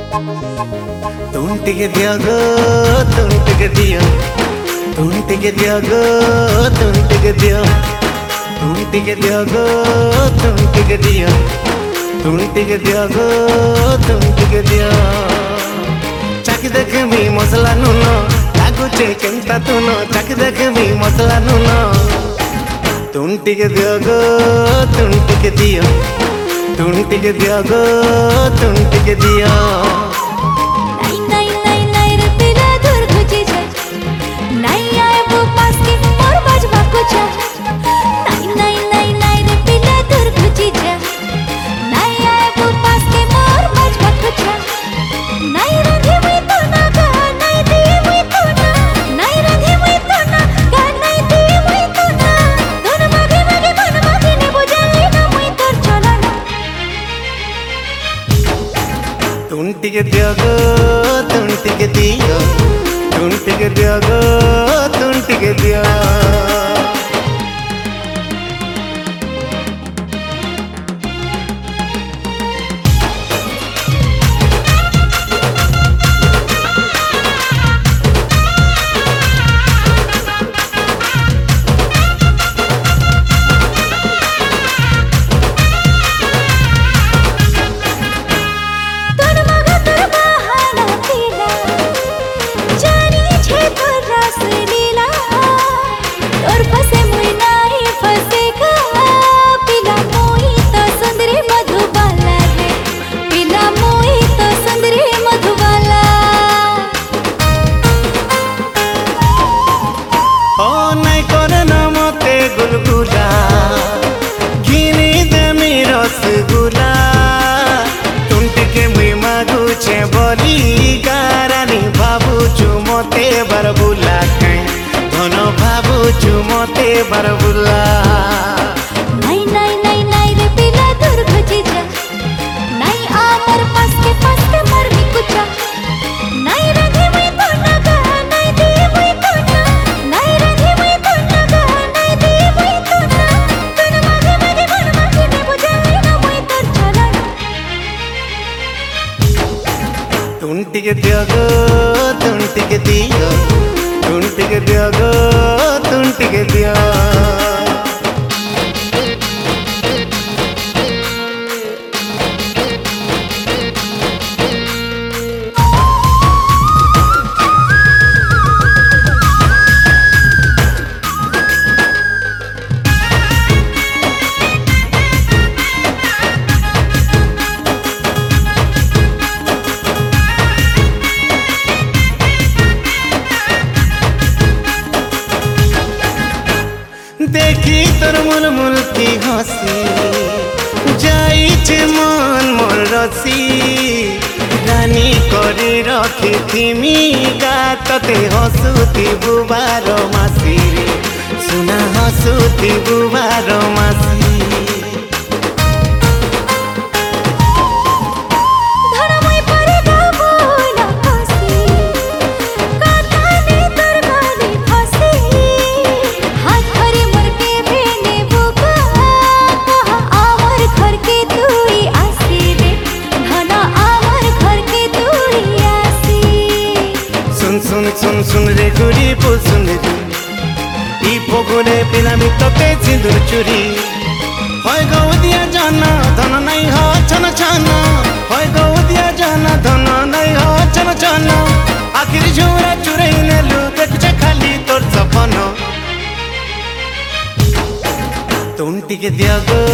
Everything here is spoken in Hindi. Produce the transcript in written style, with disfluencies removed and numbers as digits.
ತುಂಟಿಗೆ ದ್ಯಾಗೋ ತುಂಟಿಗೆ ದಿಯೋ ತುಂಟಿಗೆ ದ್ಯಾಗೋ ತುಂಟಿಗೆ ದಿಯೋ ತುಂಟಿಗೆ ದ್ಯಾಗೋ ತುಂಟಿಗೆ ದಿಯೋ ತುಂಟಿಗೆ ದ್ಯಾಗೋ ತುಂಟಿಗೆ ದಿಯೋ চাকি দেখবি মশলা নুন লাগুছে কেমতা তুন চাকি দেখবি মশলা নুন ತುಂಟಿಗೆ ದ್ಯಾಗೋ ತುಂಟಿಗೆ ದಿಯೋ ತುಂಟಿಗೆ ದ್ಯಾಗೋ ತುಂಟಿಗೆ ದಿಯೋ ತುಂಟಿಗೆ ದ್ಯಾಗೋ ತುಂಟಿಗೆ ದಿಯೋ ತುಂಟಿಗೆ ದ್ಯಾಗೋ ತುಂಟಿಗೆ ದಿಯೋ गुलगुला घिनी देमी रसगुला तुंटिके मुई मागुछे बोली गारानी भाबुछु मते बरबुला कहीं धन भाबुछु मते बरबुला नहीं नहीं नहीं नहीं रे पिला दूर खची जा नहीं आमर पास के मर भी कुछ नहीं रंगी मुई तो ना गा नहीं दी मुई तो ना नहीं रंगी मुई तो ना गा नहीं दी मुई तो ना तन मागे मागे मन मागे ने बुझाई ना मुई तो चला ತುಂಟಿಗೆ ದ್ಯಾಗೋ ತುಂಟಿಗೆ ದಿಯೋ ತುಂಟಿಗೆ ದ್ಯಾಗೋ ತುಂಟಿಗೆ ದಿಯೋ देखी तोर मुलमुल की हसी जाइछे मन मोर रसी रानी करी रखी थिमी गातते हसुती बुबार मासी रे सुना हसुती बुबार मासी सुन सुन सुन रे गुरी पुल सुन रे ई फगुने पिलामी तोते सिंदूर चुरी होय गौ दिया जाना धन नहीं हो छन छन होय गौ दिया जाना धन नहीं हो छन छन आखिर झोरा चुरई नेलु देखछे खाली तोर सपन ತುಂಟಿಗೆ ದ್ಯಾಗೋ